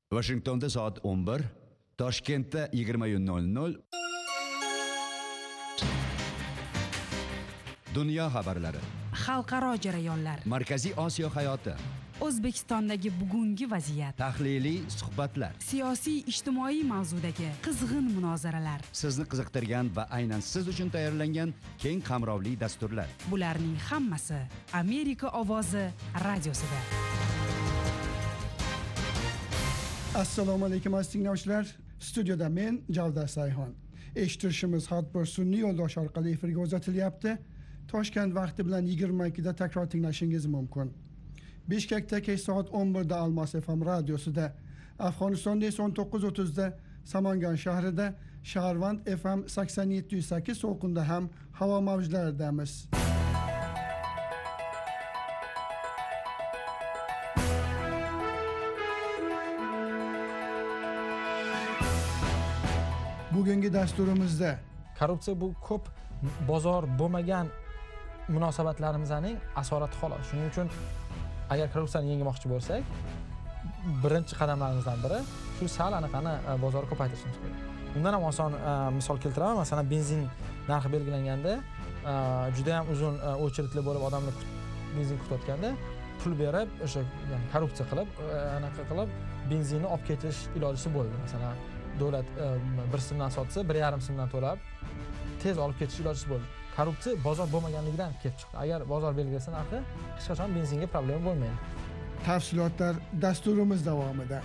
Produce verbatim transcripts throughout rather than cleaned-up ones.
Washingtonda soat o'n bir, Toshkentda yigirma nol nol. Dunyo xabarlari, xalqaro jarayonlar, Markaziy Osiyo hayoti, O'zbekistondagi bugungi vaziyat, tahliliy suhbatlar, siyosiy ijtimoiy mavzudagi qizg'in munozaralar, sizni qiziqtirgan va aynan siz uchun tayyorlangan keng qamrovli dasturlar. Bularning hammasi Amerika ovozi radiosida. Assalomu alaykum aziz tinglovchilar. Studiyada men Javdar Sayhon. Eshittirishimiz har bir sun'iy yo'ldosh orqali efirga uzatilyapti. Toshkent vaqti bilan yigirma ikkida takror tinglashingiz mumkin. Bishkekda kech soat o'n birda Almas F M radiosida, Afg'onistonda esa o'n to'qqiz o'ttizda Samangan shahrida, Shaharvand F M sakson yetti nuqta sakkiz to'lqinda ham havo mavjlaridamiz. Bugungi dasturimizda korrupsiya bu ko'p bozor bo'lmagan munosabatlarimizning asorati xolos. Shuning uchun agar korrupsiyani yengmoqchi bo'lsak, birinchi qadamlarimizdan biri shu sal anaqani bozorni ko'paytirishimiz kerak. Undan ham oson misol keltiraman. Masalan, benzin narxi belgilanganda juda ham uzun o'chiritli bo'lib odamlar benzin kutayotganda pul berib, o'sha ya'ni korrupsiya qilib, anaqa qilib benzinni olib ketish ilojisi bo'ldi. Masalan, davlat bir so'mdan sotsa, bir yarim so'mdan to'lab tez olib ketish ilojisi bo'ldi. Korrupsiya bozor bo'lmaganligidan kelib chiqdi. Agar bozor belgilasa narxi, hech qachon benzinga problema bo'lmaydi. Tafsilotlar dasturimiz davomida.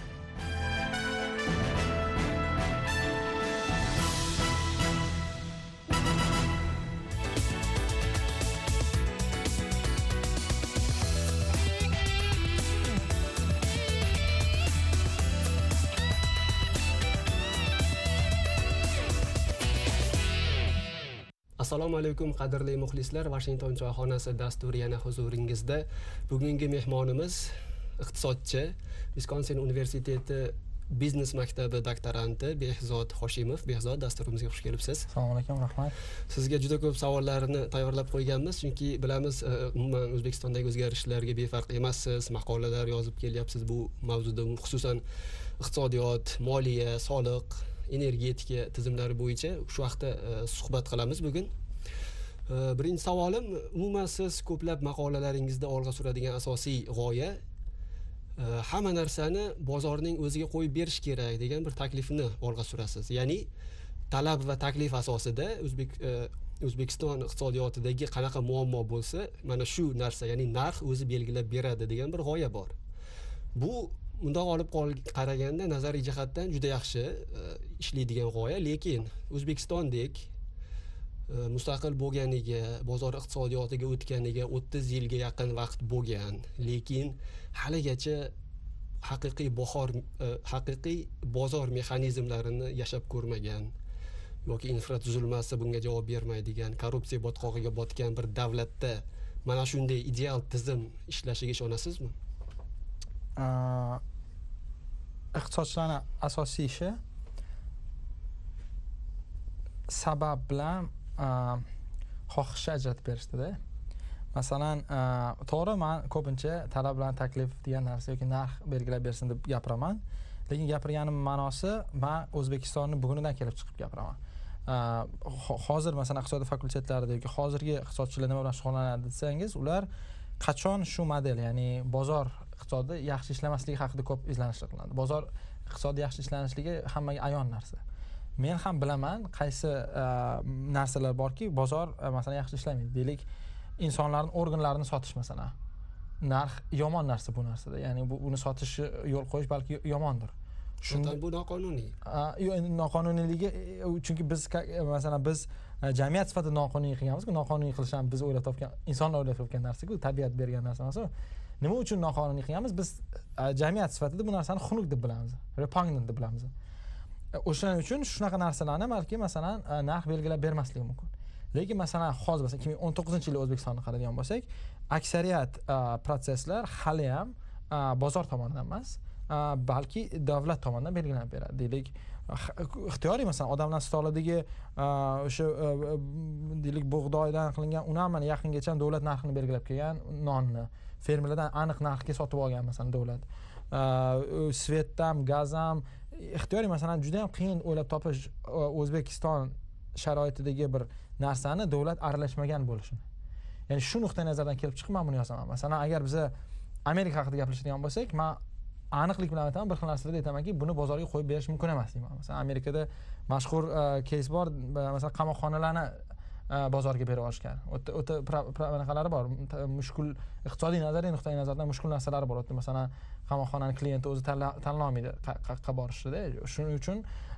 Assalomu alaykum qadrli muxlislar. Washington choyxonasi dasturi yana huzuringizda. Bugungi mehmonimiz iqtisodchi, Wisconsin universiteti biznes maktabi doktoranti Behzod Hoshimov. Behzod, dasturimizga xush kelibsiz. Assalomu alaykum, rahmat. Sizga juda ko'p savollarni tayyorlab qo'yganmiz, chunki bilamiz, umuman O'zbekistondagi o'zgarishlarga befarq emassiz, maqolalar yozib kelyapsiz bu mavzuda, xususan iqtisodiyot, moliya, soliq, energetika tizimlari bo'yicha shu vaqtda suhbat qilamiz bugun. Birinchi savolim, umuman siz ko'plab maqolalaringizda olg'a suradigan asosiy g'oya hamma narsani bozorning o'ziga qo'yib berish kerak degan bir taklifni olg'a surasiz. Ya'ni talab va taklif asosida O'zbek O'zbekiston iqtisodiyotidagi qanaqa muammo bo'lsa, mana shu narsa, ya'ni narx o'zi belgilab beradi degan bir g'oya bor. Bu bundoq olib qaraganda nazariy jihatdan juda yaxshi ishlaydigan g'oya, lekin O'zbekistondek mustaqil bo'lganiga, bozor iqtisodiyotiga o'tganiga o'ttiz yilga yaqin vaqt bo'lgan, lekin haligacha haqiqiy bahor haqiqiy bozor mexanizmlarini yashab ko'rmagan yoki infratuzilmasi bunga javob bermaydigan, korrupsiya botqog'iga botgan bir davlatda mana shunday ideal tizim ishlashiga ishonasizmi? Iqtisodchilarning asosiy ishi sabab bilan xohishni ajratib berishdi-da. Masalan, to'g'ri, men ko'pincha talab bilan taklif degan narsa yoki narx belgilab bersin deb gapiraman, lekin gapirganim ma'nosi men O'zbekistonni bugunidan kelib chiqib gapiraman. Hozir masalan iqtisodiyot fakultetlarida yoki hozirgi iqtisodchilar nima bilan shug'ullanadi desangiz, ular qachon shu model, ya'ni bozor iqtisodi yaxshi ishlamasligi haqida ko'p izlanishlar qiladi. Bozor iqtisodi yaxshi ishlanishligi hammaga ayon narsa. Men ham bilaman qaysi narsalar borki, bozor masalan yaxshi ishlamaydi. Deylik, insonlarning organlarini sotish masalan. Narx yomon narsa bu narsada. Ya'ni bu buni sotishga yo'l qo'yish balki yomondir. Shundan bu noqonuniy. Yo'q, endi noqonuniyligi, chunki biz masalan biz jamiyat sifatida noqonuniy qilganmiz-ku, noqonuniy qilish ham biz o'ylab topgan, insonlar o'ylab topgan narsa-ku, tabiat bergan narsa emas-ku. Nima uchun noqonuniy qilganmiz? Biz jamiyat sifatida bu narsani xunuk deb bilamiz, repugnant deb bilamiz. O'shaning uchun shunaqa narsalarni balki masalan narx belgilab bermasligi mumkin. Lekin masalan hozir masalan ikki ming o'n to'qqizinchi yil O'zbekistonni qaraydigan bo'lsak, aksariyat proseslar hali ham bozor tomonidan emas, balki davlat tomonidan belgilanib beradi. Deylik, ixtiyoriy masalan odamlar stoladagi o'sha deylik bug'doydan qilingan uni ham yaqingacha davlat narxini belgilab kelgan nonni fermerlardan aniq narxga sotib olgan masalan davlat. svetdan gaz ham ixtiyoriy masalan juda ham qiyin o'ylab topish O'zbekiston sharoitidagi bir narsani davlat aralashmagan bo'lishini. Ya'ni shu nuqtai nazardan kelib chiqib men buni yozaman. Masalan, agar biz Amerika haqida gaplashadigan bo'lsak, men aniqlik bilan aytaman, bir xil narsalarda aytamanki, buni bozorga qo'yib berish mumkin emas deyman. Masalan, Amerikada mashhur keys bor, masalan, qamoqxonalarni bozorga berib olishgan. O'ta o'ta qanaqalari bor, mushkul iqtisodiy nazariy nuqtai nazardan mushkul narsalar bor. O'ta masalan, qamoqxonaning klienti o'zi tanlay olmaydi qayerga borishida. Shuning uchun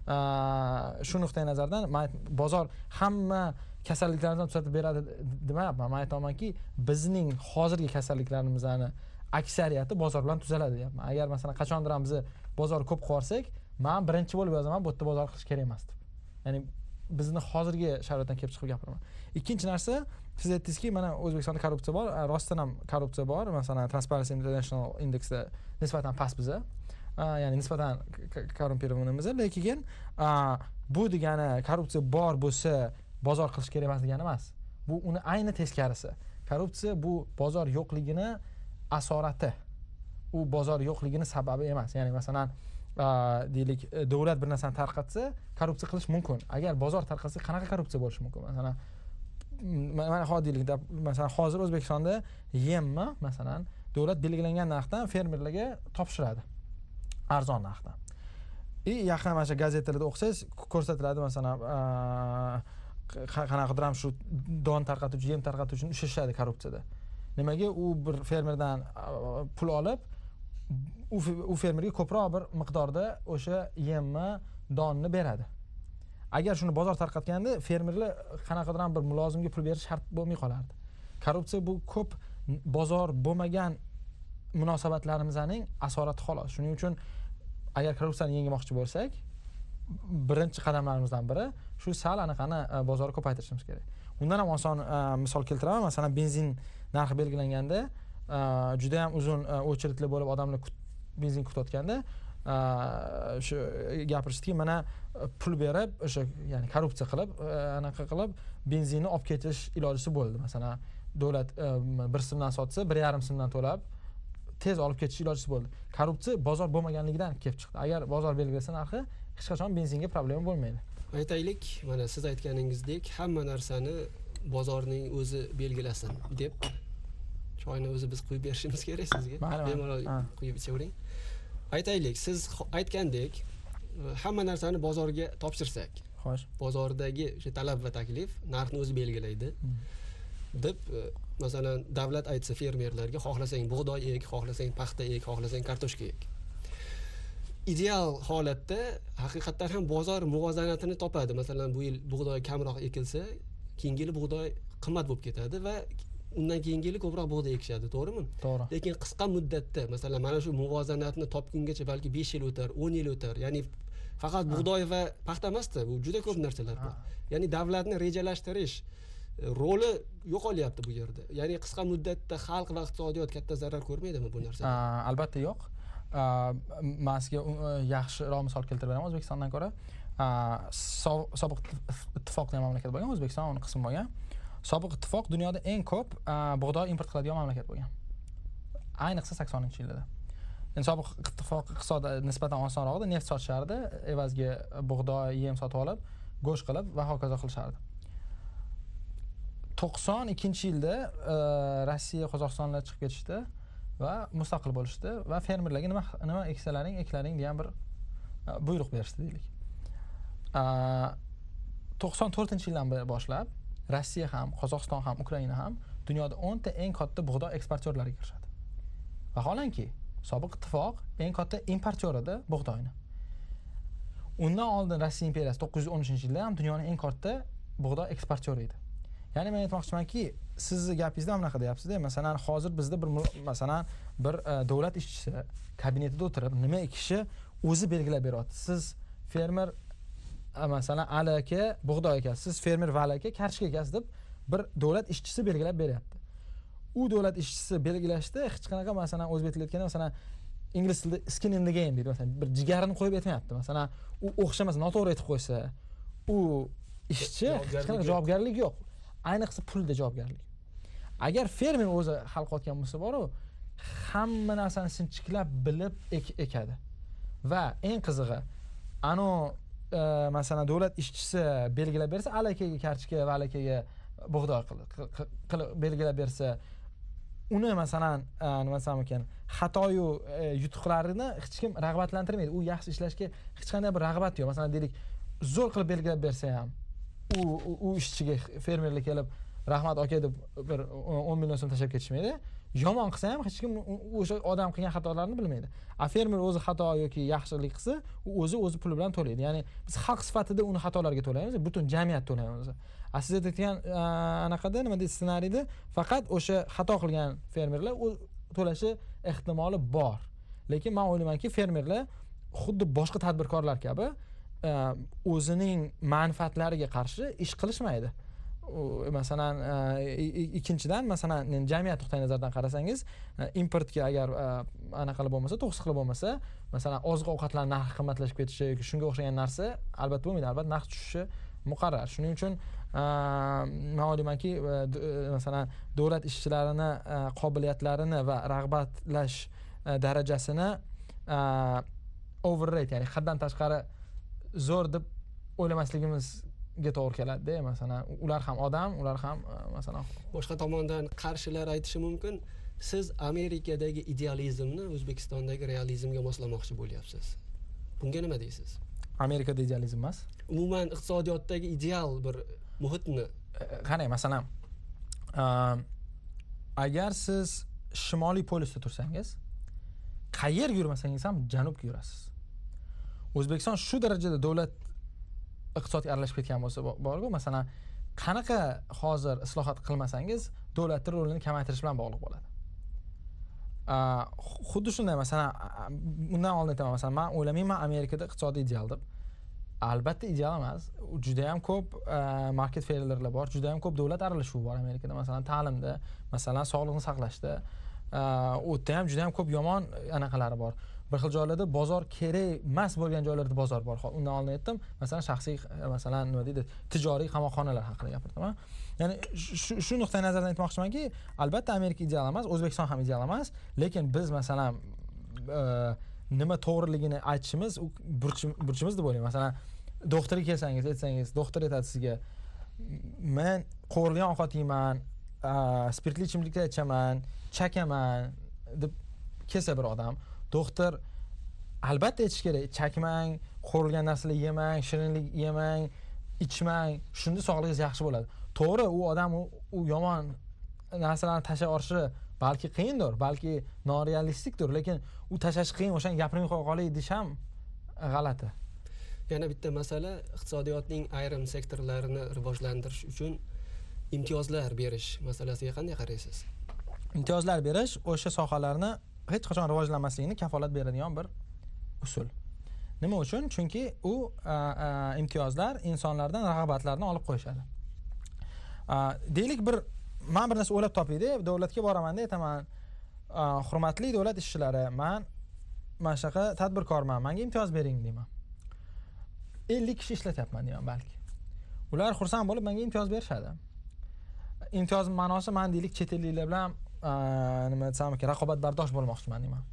shu nuqtai nazardan bozor hamma kasalliklarni tuzatib beradi demayapman. Men aytamanki, bizning hozirgi kasalliklarimizni aksariyati bozor bilan tuzaladi deyapman. Agar masalan qachondir ham biz bozor ko'p qilsak, men birinchi bo'lib yozaman, bu yerda bozor qilish kerak emas deb. Ya'ni bizni hozirgi sharoitdan kelib chiqib gapiraman. Ikkinchi narsa, siz aytdingizki, mana O'zbekistonda korrupsiya bor, rostdan ham korrupsiya bor. Masalan, Transparency International indeksda nisbatan past biza. Ya'ni nisbatan korrumpirovanimiz, lekin bu degani korrupsiya bor bo'lsa, bozor qilish kerak emas degani emas. Bu uni ayni teskarisi. Korrupsiya bu bozor yo'qligini asorati. U bozor yo'qligini sababi emas. Ya'ni masalan, deylik, davlat bir narsani tarqatsa, korrupsiya qilish mumkin. Agar bozor tarqatsa, qanaqa korrupsiya bo'lishi mumkin? Masalan, mana hozirlik masalan hozir O'zbekistonda yemni masalan davlat belgilangan narxdan fermerlarga topshiradi. Arzon narxdan. И yaqin mana shu gazetalarda o'qisangiz ko'rsatiladi, masalan, qanaqadir ham shu don tarqatuvchi, yem tarqatuvchini ushlashadi korrupsiyada. Nimaga? U bir fermerdan pul olib, u fermerga ko'proq bir miqdorda o'sha yemni, donni beradi. Agar shuni bozor tarqatganda, fermerlar qanaqadir ham bir mulozimga pul berish shart bo'lmay qolardi. Korrupsiya bu ko'p bozor bo'lmagan munosabatlarimizning asorati xolos. Shuning uchun agar korrupsiyani yengmoqchi bo'lsak, birinchi qadamlarimizdan biri shu sal anaqani bozorni ko'paytirishimiz kerak. Undan ham oson misol keltiraman. Masalan, benzin narxi belgilanganda juda ham uzun o'chiritlar bo'lib, odamlar benzin kutayotganda shu gapirishdiki, mana pul berib, o'sha ya'ni korrupsiya qilib, anaqa qilib benzinni olib ketish ilojisi bo'ldi. Masalan, davlat bir so'mdan sotsa, bir yarim so'mdan to'lab tez olib ketish ilojisi bo'ldi. Korrupsiya bozor bo'lmaganligidan kelib chiqdi. Agar bozor belgilasa narxi, hech qachon benzinga problema bo'lmaydi. Aytaylik, mana siz aytganingizdek, hamma narsani bozorning o'zi belgilasin deb choyni o'zi biz quyib berishimiz kerak sizga. Bemalol quyib ichavering. Aytaylik, siz aytgandek, hamma narsani bozorga topshirsak, xo'sh, bozordagi o'sha talab va taklif narxni o'zi belgilaydi deb, masalan, davlat aytsa fermerlarga, xohlasang bug'doy ek, xohlasang paxta ek, xohlasang kartoshka ek. Ideal holatda haqiqatan ham bozor muvozanatini topadi. Masalan, bu yil bug'doy kamroq ekilsa, keyingi yil bug'doy qimmat bo'lib ketadi va undan keyingi yil ko'proq bug'doy ekishadi, to'g'rimi? To'g'ri. Lekin qisqa muddatda, masalan, mana shu muvozanatni topgungacha balki besh yil o'tar, o'n yil o'tar. Ya'ni faqat bug'doy va paxta emasda, bu juda ko'p narsalar bor. Ya'ni davlatni rejalashtirish roli yo'qolyapti bu yerda. Ya'ni qisqa muddatda xalq va iqtisodiyot katta zarar ko'rmaydimi bu narsadan? Albatta yo'q. Men sizga yaxshiroq misol keltirib beraman O'zbekistondan ko'ra. Sobiq ittifoq degan mamlakat bo'lgan, O'zbekiston uning qismi bo'lgan. Sobiq ittifoq dunyoda eng ko'p bug'doy import qiladigan mamlakat bo'lgan. Ayniqsa saksoninchi yillarda. Endi sobiq ittifoq iqtisodi nisbatan osonroq edi, neft sotishardi, evaziga bug'doy, yem sotib olib, go'sht qilib va hokazo qilishardi. to'qson ikkinchi yilda Rossiya, Qozog'istonlar chiqib ketishdi va mustaqil bo'lishdi va fermerlarga nima nima eksalaring, eklaring degan bir buyruq berishdi deylik. to'qson to'rtinchi yildan boshlab Rossiya ham, Qozog'iston ham, Ukraina ham dunyoda o'nta eng katta bug'doy eksportyorlariga kirishadi. Vaholanki, sobiq ittifoq eng katta importyor edi bug'doyni. Undan oldin Rossiya imperiyasi to'qqiz yuz o'n uchinchi yilda ham dunyoning eng katta bug'doy eksportyori edi. Ya'ni men aytmoqchimanki, sizni gapingizda ham unaqa deyapsiz-da, masalan, hozir bizda bir masalan bir davlat ishchisi kabinetida o'tirib, nima ekishi o'zi belgilab beryapti. Siz fermer, masalan, Ali aka bug'doy ekasiz, siz fermer Vali aka kartoshka ekasiz deb bir davlat ishchisi belgilab beryapti. U davlat ishchisi belgilashda hech qanaqa, masalan, o'zbek tilida aytganda, masalan, ingliz tilida skin in the game deydi, masalan, bir jigarini qo'yib aytmayapti. Masalan, u o'xshamas, noto'g'ri aytib qo'ysa, u ishchi hech qanaqa javobgarlik yo'q. Ayniqsa pulda javobgarlik. Agar fermer o'zi hal qilayotgan bo'lsa, boru hamma narsani sinchiklab bilib ekadi. Va eng qizig'i, ano masalan davlat ishchisi belgilab bersa, alakaga kartochka va alakaga bug'doy qilib belgilab bersa, uni masalan nima desam ekan, xatoyu yutuqlarini hech kim rag'batlantirmaydi. U yaxshi ishlashga hech qanday bir rag'bat yo'q. Masalan deylik, zo'r qilib belgilab bersa ham, u u ishchiga fermerlik kelib, rahmat aka deb bir o'n million so'm tashlab ketishmaydi. Yomon qilsa ham hech kim o'sha odam qilgan xatolarni bilmaydi. A fermer o'zi xato yoki yaxshilik qilsa, u o'zi o'zi puli bilan to'laydi. Ya'ni biz xalq sifatida uni xatolarga to'laymiz, butun jamiyat to'laymiz. A siz aytgan anaqada nima deysiz, ssenariyda faqat o'sha xato qilgan fermerlar to'lashi ehtimoli bor. Lekin men o'ylaymanki, fermerlar xuddi boshqa tadbirkorlar kabi o'zining manfaatlariga qarshi ish qilishmaydi. Masalan, ikkinchidan, masalan, jamiyat nuqtai nazaridan qarasangiz, importga agar anaqa qilib bo'lmasa, to'g'ri qilib bo'lmasa, masalan, oziq-ovqatlar narxi qimmatlashib ketishi yoki shunga o'xshagan narsa albatta bo'lmaydi. Albatta narx tushishi muqarrar. Shuning uchun men o'ylaymanki, masalan, davlat ishchilarini qobiliyatlarini va rag'batlash darajasini overrate, ya'ni haddan tashqari zo'r deb o'ylamasligimiz ga to'g'ri keladi-da. Masalan, ular ham odam, ular ham masalan boshqa tomondan qarshilar aytishi mumkin. Siz Amerikadagi idealizmni O'zbekistondagi realizmga moslamoqchi bo'lyapsiz. Bunga nima deysiz? Amerikada idealizm emas. Umuman iqtisodiyotdagi ideal bir muhitni qarang, masalan, agar siz Shimoliy polusda tursangiz, qayerga yurmasangiz ham janubga yurasiz. O'zbekiston shu darajada davlat iqtisodga aralashib ketgan bo'lsa borku, masalan, qanaqa hozir islohot qilmasangiz, davlatning rolini kamaytirish bilan bog'liq bo'ladi. Xuddi shunday, masalan, undan oldin aytaman, masalan, men o'ylamayman Amerikada iqtisodiy ideal deb. Albatta ideal emas. Juda ham ko'p market failurlar bor, juda ham ko'p davlat aralashuvi bor Amerikada, masalan, ta'limda, masalan, sog'liqni saqlashda, u yerda ham juda ham ko'p yomon anaqalari bor. Bir xil joylarda bozor kerak emas bo'lgan joylarda bozor bor. Undan oldin aytdim, masalan, shaxsiy, masalan, nima deydi, tijoriy qamoqxonalar haqida gapirdim. Ya'ni shu shu nuqtai nazardan aytmoqchimanki, albatta Amerika ideal emas, O'zbekiston ham ideal emas, lekin biz masalan nima to'g'riligini aytishimiz burchimiz deb o'ylayman. Masalan, doktorga kelsangiz, aytsangiz, doktor aytadi sizga, men qo'rilgan ovqat yeyman, spirtli ichimliklar ichaman, chakaman deb kelsa bir odam, doktor albatta aytish kerak, chakmang, qo'rilgan narsalar yemang, shirinlik yemang, ichmang, shunda sog'lig'ingiz yaxshi bo'ladi. To'g'ri, u odam u yomon narsalarni tashlab olishi balki qiyindir, balki norealistikdir, lekin u tashlash qiyin, o'shani gapirmay qo'ya qolay desh ham g'alati. Yana bitta masala, iqtisodiyotning ayrim sektorlarini rivojlantirish uchun imtiyozlar berish masalasiga qanday qaraysiz? Imtiyozlar berish o'sha sohalarni hech qachon rivojlanmasligini kafolat beradigan bir usul. Nima uchun? Chunki u imtiyozlar insonlardan rag'batlarni olib qo'yishadi. Deylik, bir men bir narsa o'ylab topaydi, davlatga boraman-da, aytaman, hurmatli davlat ishchilari, men mana shunaqa tadbirkorman, menga imtiyoz bering deyman. ellik kishi ishlatyapman deyman balki. Ular xursand bo'lib menga imtiyoz berishadi. Imtiyoz ma'nosi, men deylik chet elliklar bilan nima desam ekan, raqobatbardosh bo'lmoqchiman deyman.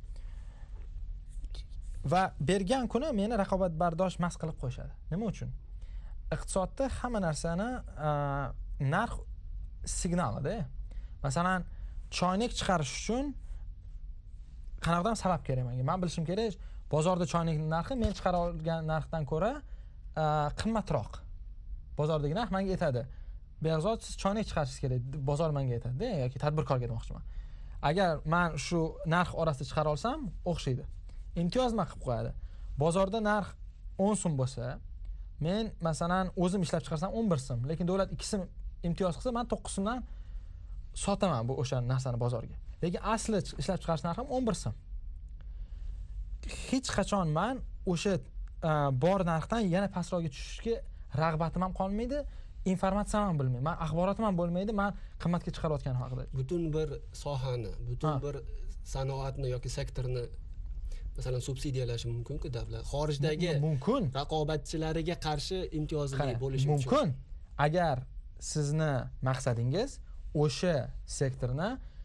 Va bergan kuni meni raqobatbardosh mas qilib qo'yishadi. Nima uchun? Iqtisodda hamma narsani narx signalida. Masalan, choynak chiqarish uchun qanaqadan sabab kerak menga? Men bilishim kerak, bozorda choynakning narxi men chiqara olgan narxdan ko'ra qimmatroq. Bozordagi narx menga aytadi, Behzod, siz choynak chiqarishingiz kerak, bozor menga aytadi, yoki tadbirkorga demoqchiman. Agar men shu narx orasida chiqara olsam, o'xshaydi. Imtiyoz nima qilib qo'yadi? Bozorda narx o'n so'm bo'lsa, men masalan o'zim ishlab chiqarsam o'n bir so'm, lekin davlat ikki so'm imtiyoz qilsa, men to'qqiz so'mdan sotaman bu o'sha narsani bozorga. Lekin asli ishlab chiqarish narxim o'n bir so'm. Hech qachon men o'sha bor narxdan yana pastroqga tushishga rag'batim ham qolmaydi, informatsiyam ham bilmayman, men axborotim ham bo'lmaydi, men qimmatga chiqarayotganim haqida. Butun bir sohani, butun bir sanoatni yoki sektorni masalan subsidiyalashi mumkin-ku davlat. Xorijdagi mumkin. Raqobatchilariga qarshi imtiyozli bo'lishi uchun. Mumkin. Agar sizni maqsadingiz o'sha sektorni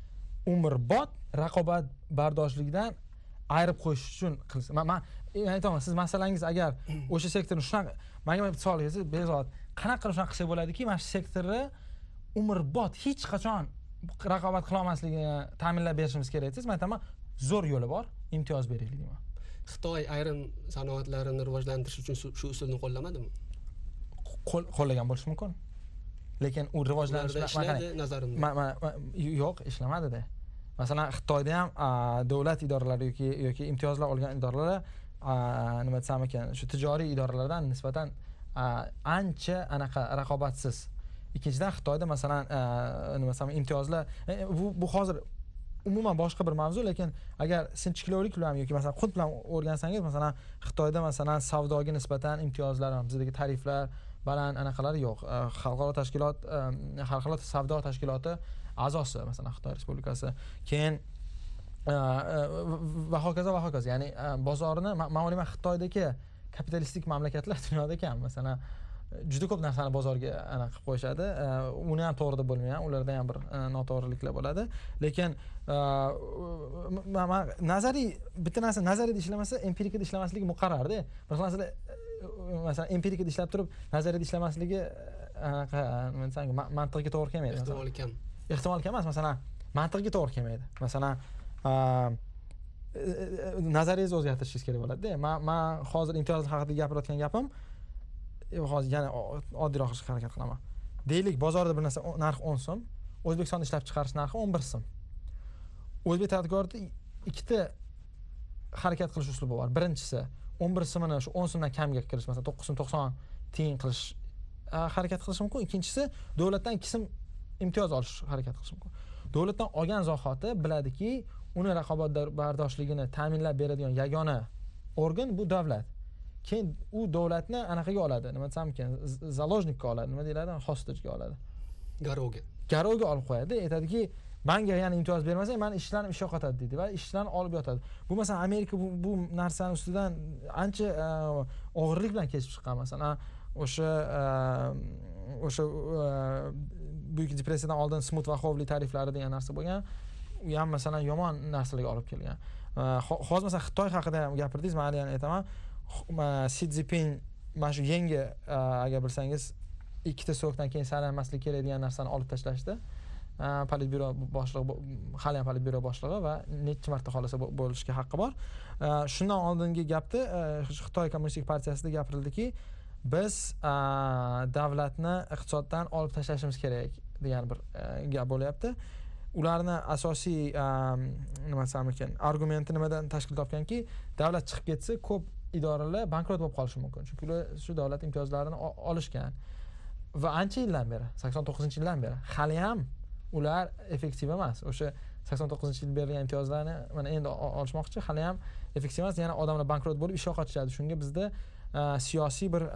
umrbod raqobat bardoshlikdan ayirib qo'yish uchun qilsa. Men men aytaman, siz masalangiz agar o'sha sektorni shunaqa menga bitta savol bersangiz, bezod qanaqa qilib shunaqa qilsa bo'ladiki, mana shu sektorni umrbod hech qachon raqobat qila olmasligini ta'minlab berishimiz kerak desiz, men aytaman, zo'r yo'li bor, imtiyoz beraylik deyman. Xitoy ayrim sanoatlarini rivojlantirish uchun shu usulni qo'llamadimi? Qo'llagan bo'lishi mumkin. Lekin u rivojlanish ishladi nazarimda. Yo'q, ishlamadida. Masalan, Xitoyda ham davlat idoralari yoki yoki imtiyozlar olgan idoralar nima desam ekan, shu tijoriy idoralardan nisbatan ancha anaqa raqobatsiz. Ikkinchidan, Xitoyda masalan nima desam, imtiyozlar bu bu hozir umuman boshqa bir mavzu, lekin agar sinchkovlik bilan yoki masalan xud bilan o'rgansangiz, masalan Xitoyda masalan savdoga nisbatan imtiyozlar ham, bizdagi tariflar baland anaqalari yo'q. Xalqaro tashkilot, xalqaro savdo tashkiloti a'zosi masalan Xitoy Respublikasi. Keyin va hokazo va hokazo. Ya'ni bozorni men o'ylayman Xitoydagi kapitalistik mamlakatlar dunyoda kam. Masalan juda ko'p narsani bozorga anaqa qilib qo'yishadi. Uni ham to'g'ri deb bo'lmaydi, ularda ham bir noto'g'riliklar bo'ladi. Lekin nazariy bitta narsa nazariyda ishlamasa, empirikada ishlamasligi muqarrarda. Bir narsa masalan empirikada ishlab turib, nazariyda ishlamasligi anaqa nima desam, mantiqga to'g'ri kelmaydi. Ehtimol kam. Ehtimol kam emas, masalan, mantiqga to'g'ri kelmaydi. Masalan, nazariyangizni o'zgartirishingiz kerak bo'ladi-da. Men men hozir imtiyozlar haqida gapirayotgan gapim hozir yana oddiyroq qilishga harakat qilaman. Deylik, bozorda bir narsa narxi o'n so'm, O'zbekistonda ishlab chiqarish narxi o'n bir so'm. O'zbek tadbirkorda ikkita harakat qilish uslubi bor. Birinchisi o'n bir so'mini shu o'n so'mdan kamga kirish, masalan to'qqiz so'm to'qson tiyin qilish harakat qilish mumkin. Ikkinchisi davlatdan ikki so'm imtiyoz olish harakat qilish mumkin. Davlatdan olgan zahoti biladiki, uni raqobat bardoshligini ta'minlab beradigan yagona organ bu davlat. Keyin u davlatni anaqaga oladi, nima desam ekan, zaложникка oladi, nima deyiladi, hostage'ga oladi. Garovga. Garovga olib qo'yadi, aytadiki, menga yana imtiyoz bermasang, meni ishlarim ishga qotadi deydi va ishlarni olib yotadi. Bu masalan Amerika bu, bu narsani ustidan ancha og'irlik bilan kechib chiqqan. Masalan, o'sha o'sha buyuk depressiyadan oldin smut va xovli tariflari degan narsa bo'lgan. U ham masalan yomon narsalarga olib kelgan. Hozir masalan Xitoy haqida ham gapirdingiz, men yana aytaman. Si Szinpin mana shu yangi agar bilsangiz ikkita so'kdan keyin saylanmaslik kerak degan narsani olib tashlashdi. Politbyuro boshlig'i, hali ham politbyuro boshlig'i va necha marta xolasa bo'lishga haqqi bor. Shundan oldingi gapda Xitoy Kommunistik partiyasida gapirildiki, biz davlatni iqtisoddan olib tashlashimiz kerak degan bir gap bo'lyapti. Ularni asosiy nima desam ekan, argumenti nimadan tashkil topganki, davlat chiqib ketsa ko'p idoralar bankrot bo'lib qolishi mumkin. Chunki ular shu davlat imtiyozlarini olishgan. Va ancha yildan beri, sakson to'qqizinchi yildan beri hali ham ular effektiv emas. O'sha sakson to'qqizinchi yil berilgan imtiyozlarni mana endi olishmoqchi, hali ham effektiv emas. Yana odamlar bankrot bo'lib ishga qochishadi. Shunga bizda siyosiy bir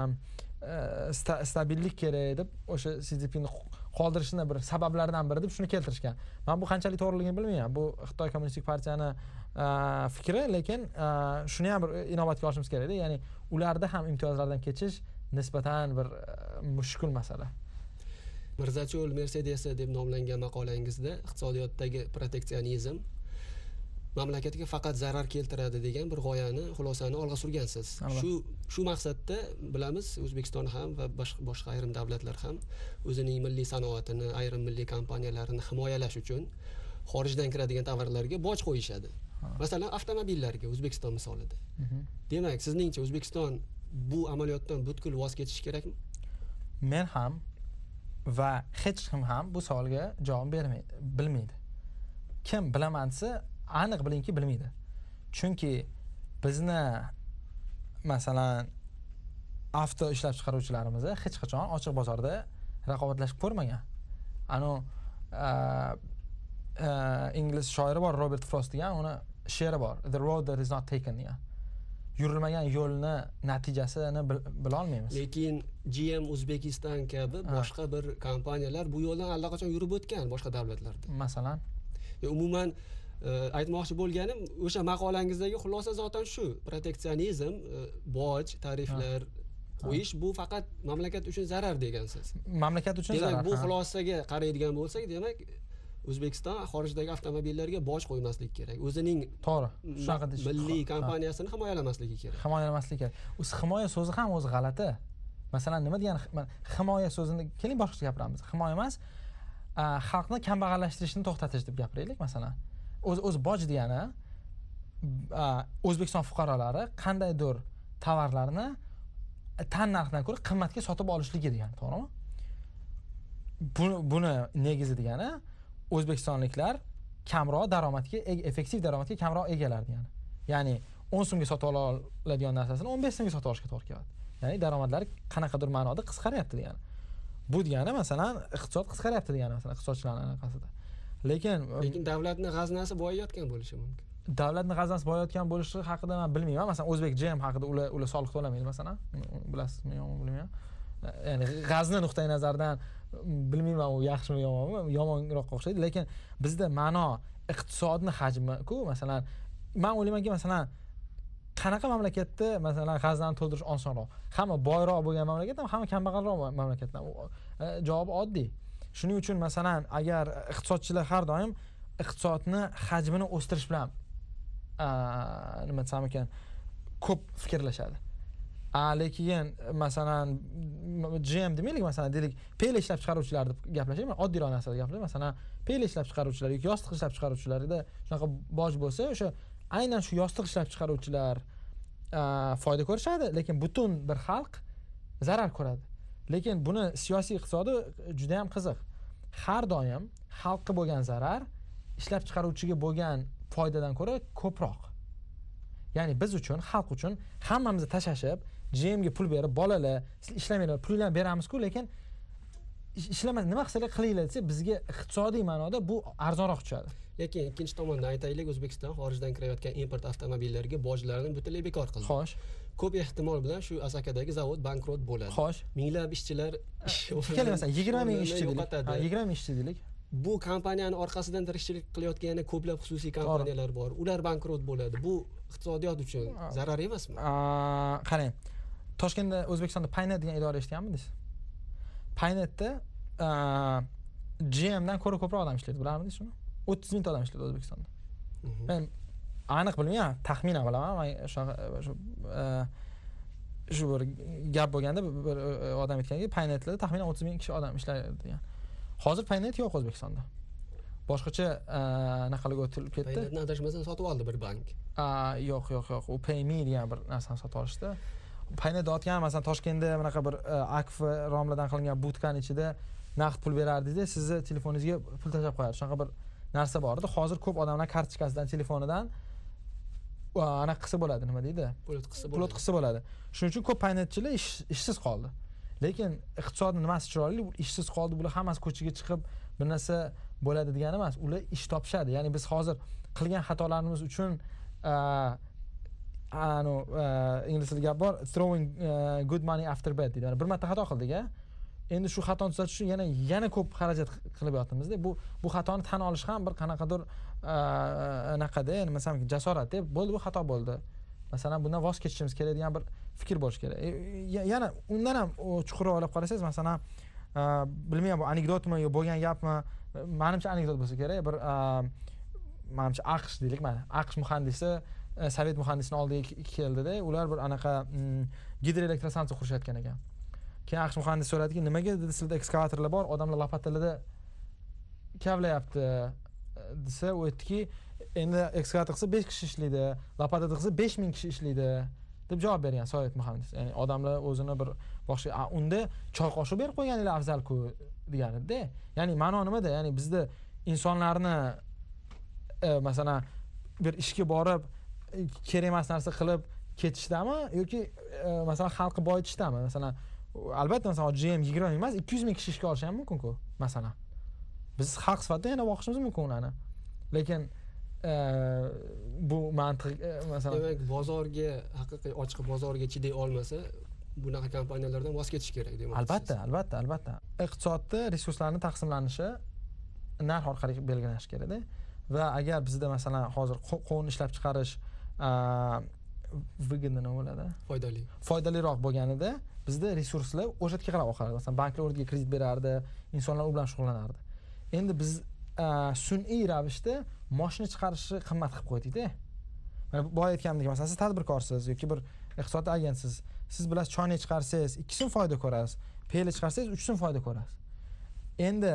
stabillik kerak deb o'sha Si Szinpinni qoldirishni bir sabablaridan biri deb shuni keltirishgan. Men bu qanchalik to'g'riligini bilmayman. Bu Xitoy Kommunistik partiyani fikri, lekin shuni ham bir inobatga olishimiz kerak-da. Ya'ni ularda ham imtiyozlardan kechish nisbatan bir mushkul masala. Mirzacho'l Mersedesi deb nomlangan maqolangizda iqtisodiyotdagi proteksionizm mamlakatga faqat zarar keltiradi degan bir g'oyani, xulosani olg'a surgansiz. Shu shu maqsadda bilamiz, O'zbekiston ham va boshqa ayrim davlatlar ham o'zining milliy sanoatini, ayrim milliy kompaniyalarini himoyalash uchun xorijdan kiradigan tovarlarga boj qo'yishadi. Masalan, avtomobillarga O'zbekiston misolida. Demak, sizningcha O'zbekiston bu amaliyotdan butkul voz kechishi kerakmi? Men ham va hech kim ham bu savolga javob bermaydi, bilmaydi. Kim bilaman desa, aniq bilingki bilmaydi. Chunki bizni masalan avto ishlab chiqaruvchilarimiz hech qachon ochiq bozorda raqobatlashib ko'rmagan. Ano ingliz shoiri bor, Robert Frost degan, uni she'ri bor. The road that is not taken degan. Yurilmagan yo'lni natijasini bila olmaymiz. Lekin G M Uzbekistan kabi boshqa bir kompaniyalar bu yo'ldan allaqachon yurib o'tgan boshqa davlatlarda. Masalan, umuman aytmoqchi bo'lganim, o'sha maqolangizdagi xulosa zotan shu. Proteksionizm, boj, tariflar qo'yish bu faqat mamlakat uchun zarar degansiz. Mamlakat uchun zarar. Demak, bu xulosaga qaraydigan bo'lsak, demak, O'zbekiston xorijdagi avtomobillarga boj qo'ymasligi kerak. O'zining to'g'ri. Shunaqa deyish. Milliy kompaniyasini himoyalamasligi kerak. Himoyalamasligi kerak. O'zi himoya so'zi ham o'zi g'alati. Masalan, nima degani himoya so'zini keling boshqacha gapiramiz. Himoya emas, xalqni kambag'allashtirishni to'xtatish deb gapiraylik masalan. O'zi o'zi boj degani O'zbekiston fuqarolari qandaydir tovarlarni tan narxidan ko'ra qimmatga sotib olishligi degani, to'g'rimi? Buni buni negizi degani O'zbekistonliklar kamroq daromadga, effektiv daromadga kamroq egalar degani. Ya'ni o'n so'mga sotib oladigan narsasini o'n besh so'mga sotib olishga to'g'ri keladi. Ya'ni daromadlari qanaqadir ma'noda qisqaryapti degani. Bu degani masalan iqtisod qisqaryapti degani, masalan iqtisodchilarning anaqasida. Lekin lekin davlatning g'aznasi boyayotgan bo'lishi mumkin. Davlatning g'aznasi boyayotgan bo'lishi haqida men bilmayman. Masalan O'zbek J M haqida ular ular soliq to'lamaydi masalan. Bilasizmi, yo'qmi bilmayman. Ya'ni g'azni nuqtai nazaridan bilmayman u yaxshimi yomonmi, yomonroq o'xshaydi, lekin bizda ma'no iqtisodning hajmi-ku, masalan men o'ylaymanki masalan qanaqa mamlakatda masalan g'aznani to'ldirish osonroq? Hamma boyroq bo'lgan mamlakatdan, hamma kambag'alroq mamlakatdan. Javob oddiy. Shuning uchun masalan agar iqtisodchilar har doim iqtisodni hajmini o'stirish bilan nima desam ekan ko'p fikrlashadi. A lekin masalan G M demaylik, masalan deylik peyla ishlab chiqaruvchilar deb gaplashaylik, oddiyroq narsada gaplashaylik. Masalan peyla ishlab chiqaruvchilar yoki yostiq ishlab chiqaruvchilarda shunaqa boj bo'lsa, o'sha aynan shu yostiq ishlab chiqaruvchilar foyda ko'rishadi, lekin butun bir xalq zarar ko'radi. Lekin buni siyosiy iqtisodi juda ham qiziq. Har doim xalqqa bo'lgan zarar ishlab chiqaruvchiga bo'lgan foydadan ko'ra ko'proq. Ya'ni biz uchun, xalq uchun hammamiz tashashib, G M ga pul berib, bolalar ishlamaylar, pullarni beramiz-ku, lekin ishlamas, nima qilsalar qilinglar desa, bizga iqtisodiy ma'noda bu arzonroq tushadi. Lekin ikkinchi tomondan aytaylik, O'zbekiston xorijdan kirayotgan import avtomobillariga bojlarni butunlay bekor qildi. Xo'sh. Ko'p ehtimol bilan shu Asakadagi zavod bankrot bo'ladi. Xo'sh. Minglab ishchilar ish keling masalan yigirma ming ishchi deylik. Ha, yigirma ming ishchi deylik. Bu kompaniyani orqasidan tirikchilik qilayotgan ko'plab xususiy kompaniyalar bor. Ular bankrot bo'ladi. Bu iqtisodiyot uchun zarar emasmi? Qarang. Toshkentda O'zbekistonda Paynet degan idora eshitganmisiz? Paynetda G M dan ko'ra ko'proq odam ishlaydi, bilarmidingiz shuni? o'ttiz ming ta odam ishlaydi O'zbekistonda. Men aniq bilmayman, taxminan bilaman. Men shu shu bir gap bo'lganda bir odam aytganki, Paynetlarda taxminan o'ttiz ming kishi odam ishlaydi degan. Hozir Paynet yo'q O'zbekistonda. Boshqacha naqalarga o'tilib ketdi. Paynetni adashmasam sotib oldi bir bank. Yo'q, yo'q, yo'q. U PayMe degan bir narsani sotib olishdi. Paynet otgan, masalan Toshkentda bunaqa bir Akf romlardan qilingan budkaning ichida naqd pul berardingiz, sizni telefoningizga pul tashlab qo'yadi. Shunaqa bir narsa bor edi. Hozir ko'p odamlar kartochkasidan, telefonidan ana qilsa bo'ladi, nima deydi? Pul o'tkazsa bo'ladi. Pul o'tkazsa bo'ladi. Shuning uchun ko'p paynetchilar ishsiz qoldi. Lekin iqtisodning nimasi chiroyli? Ishsiz qoldi, bular hammasi ko'chaga chiqib bir narsa bo'ladi degani emas. Ular ish topishadi. Ya'ni biz hozir qilgan xatolarimiz uchun ano ingliz tilida gap bor, throwing good money after bad deydi. Bir marta xato qildik-a? Endi shu xatoni tuzatish uchun yana yana ko'p xarajat qilib yotibmiz-da. Bu bu xatoni tan olish ham bir qanaqadir anaqada, nima desam, jasorat deb, bo'ldi bu xato bo'ldi. Masalan, bundan voz kechishimiz kerak degan bir fikr bo'lish kerak. Yana undan ham chuqurroq olib qarasangiz, masalan, bilmayman bu anekdotmi yo bo'lgan gapmi, menimcha anekdot bo'lsa kerak. Bir menimcha AQSh deylik, mana AQSh muhandisi Sovet muhandisining oldiga keldi-da, ular bir anaqa gidroelektrostansiya qurishayotgan ekan. Keyin AQSh muhandisi so'radiki, nimaga dedi, sizda ekskavatorlar bor, odamlar lopatalarda kavlayapti desa, u aytdiki, endi ekskavator qilsa besh kishi ishlaydi, lopatada qilsa besh ming kishi ishlaydi deb javob bergan Sovet muhandisi. Ya'ni odamlar o'zini bir boshqa unda choy qoshiq berib qo'yganlar afzal-ku deganida. Ya'ni ma'no nimada? Ya'ni bizda insonlarni masalan bir ishga borib kerak emas narsa qilib ketishdami yoki masalan xalqni boyitishdami? Masalan, albatta masalan G M yigirma ming emas, ikki yuz ming kishi ishga olishi ham mumkin-ku, masalan. Biz xalq sifatida yana boqishimiz mumkin ularni. Lekin bu mantiq masalan, demak, bozorga, haqiqiy ochiq bozorga chiday olmasa, bunaqa kompaniyalardan voz kechish kerak demoqchisiz. Albatta, albatta, albatta. Iqtisodda resurslarning taqsimlanishi narx orqali belgilanishi kerak-da. Va agar bizda masalan hozir qo'n ishlab chiqarish выгодно nima bo'ladi? Foydali. Foydaliroq bo'lganida bizda resurslar o'sha yerga qarab oqaradi. Masalan, banklar o'rniga kredit berardi, insonlar u bilan shug'ullanardi. Endi biz sun'iy ravishda mashina chiqarishni qimmat qilib qo'ydikda. Mana boya aytganimdek, masalan, siz tadbirkorsiz yoki bir iqtisodiy agentsiz, siz bilasiz choni chiqarsangiz ikki so'm foyda ko'rasiz, peli chiqarsangiz uch so'm foyda ko'rasiz. Endi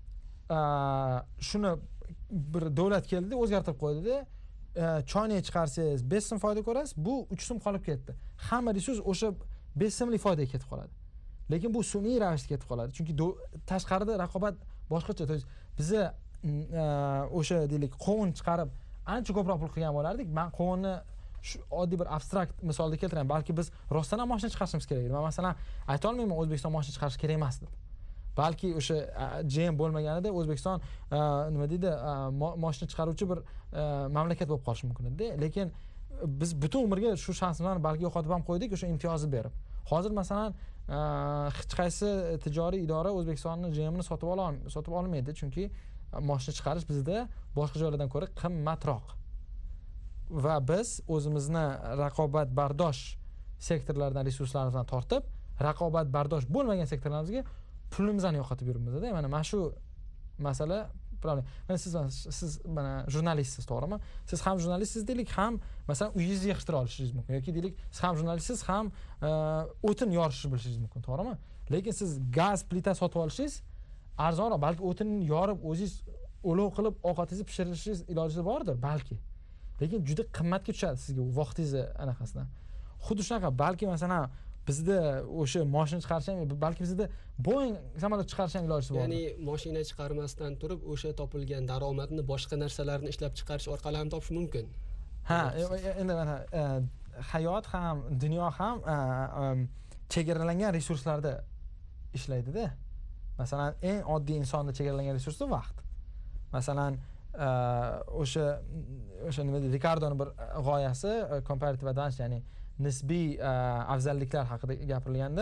shuni bir davlat keldi, o'zgartirib qo'ydi-da, choni chiqarsangiz besh so'm foyda ko'rasiz, bu uch so'm qolib ketdi. Hamma resurs o'sha besh so'mlik foydaga ketib qoladi. Lekin bu sun'iy ravishda ketib qoladi. Chunki tashqarida raqobat boshqacha. Biza o'sha deylik qovun chiqarib ancha ko'proq pul qilgan bo'lardik. Men qovunni shu oddiy bir abstrakt misolda keltiraman. Balki biz rostdan ham mashina chiqarishimiz kerak edi. Men masalan ayta olmayman O'zbekiston mashina chiqarish kerak emas deb. Balki o'sha G M bo'lmaganida O'zbekiston nima deydi, mashina chiqaruvchi bir mamlakat bo'lib qolishi mumkin edi. Lekin biz butun umrga shu shansimizni balki yo'qotib ham qo'ydik, o'sha imtiyozni berib. Hozir masalan hech qaysi tijoriy idora O'zbekistonning G M'ini sotib ola sotib olmaydi, chunki mashina chiqarish bizda boshqa joylardan ko'ra qimmatroq. Va biz o'zimizni raqobatbardosh sektorlardan resurslarimizdan tortib, raqobatbardosh bo'lmagan sektorlarimizga pulimizni yo'qotib yuribmiz-da. Mana mana shu masala problem. Mana siz siz mana jurnalistsiz, to'g'rimi? Siz ham jurnalistsiz deylik, ham masalan uyingizni yig'ishtira olishingiz mumkin yoki deylik, siz ham jurnalistsiz, ham o'tin yorishni bilishingiz mumkin, to'g'rimi? Lekin siz gaz plita sotib olishingiz arzonroq, balki o'tinni yorib o'zingiz olov qilib ovqatingizni pishirishingiz iloji bordir, balki. Lekin juda qimmatga tushadi sizga u vaqtingizni anaqasidan. Xuddi shunaqa, balki masalan bizda o'sha mashina chiqarish ham, balki bizda Boeing samolyot chiqarish ham iloji bor. Ya'ni mashina chiqarmasdan turib o'sha topilgan daromadni boshqa narsalarni ishlab chiqarish orqali ham topish mumkin. Ha, endi mana hayot ham, dunyo ham chegaralangan resurslarda ishlaydi-da. Masalan, eng oddiy insonda chegaralangan resursi vaqt. Masalan, o'sha o'sha nima deydi, Ricardoning bir g'oyasi comparative advantage, ya'ni nisbiy afzalliklar haqida gapirilganda,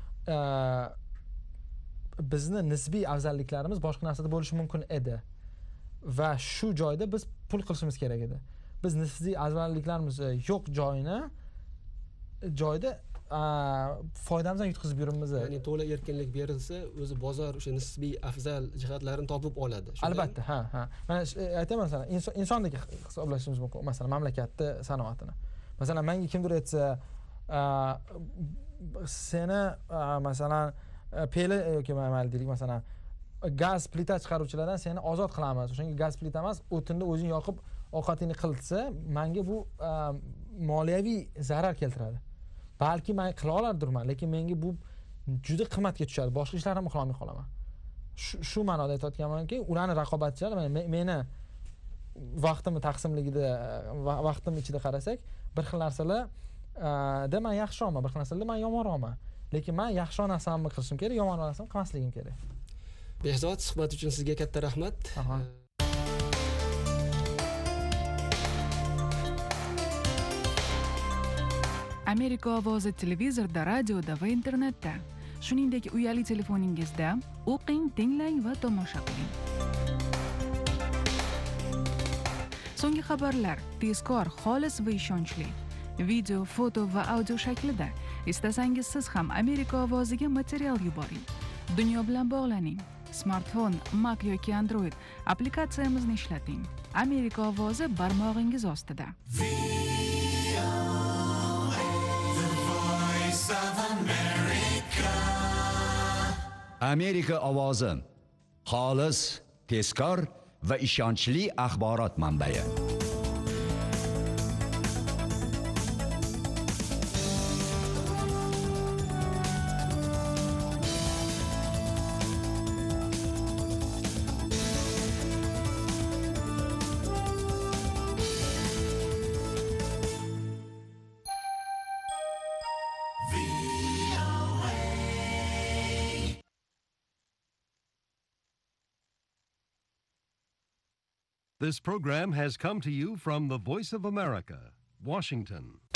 bizni nisbiy afzalliklarimiz boshqa narsada bo'lishi mumkin edi va shu joyda biz pul qilishimiz kerak edi. Biz nisbiy afzalliklarimiz yo'q joyini joyda foydamizdan yutkazib yuribmiz. Ya'ni to'la erkinlik berilsa, o'zi bozor o'sha nisbiy afzal jihatlarini topib oladi. Albatta, ha, ha. Mana aytaman, masalan, insondagi hisoblashimiz mumkin, masalan, mamlakatni sanoatini. Masalan, menga kimdir aytsa, seni masalan peli yoki mayli deylik, masalan gaz plita chiqaruvchilardan seni ozod qilamiz. O'shanga gaz plita emas, o'tinni o'zing yoqib ovqatingni qil desa, menga bu moliyaviy zarar keltiradi. Balki men qila olardirman, lekin menga bu juda qimmatga tushadi. Boshqa ishlarni ham qila olmay qolaman. Shu ma'noda aytayotganmanki, ularni raqobatchilar meni vaqtimni taqsimligida, vaqtim ichida qarasak, bir xil narsalar da men yaxshiroqman, bir xil narsalarda men yomonroqman. Lekin men yaxshiroq narsamni qilishim kerak, yomonroq narsamni qilmasligim kerak. Behzod, suhbat uchun sizga katta rahmat. Aha. Amerika ovozi televizorda, radioda va internetda, shuningdek uyali telefoningizda o'qing, tinglang va tomosha qiling. So'nggi xabarlar tezkor, xolis va ishonchli. Video, foto va audio shaklida. Istasangiz siz ham Amerika ovoziga material yuboring. Dunyo bilan bog'laning. Smartfon, Mac yoki Android applikatsiyamizni ishlating. Amerika ovozi barmog'ingiz ostida. Amerika ovozi xolis, tezkor va ishonchli axborot manbai. This program has come to you from the Voice of America, Washington.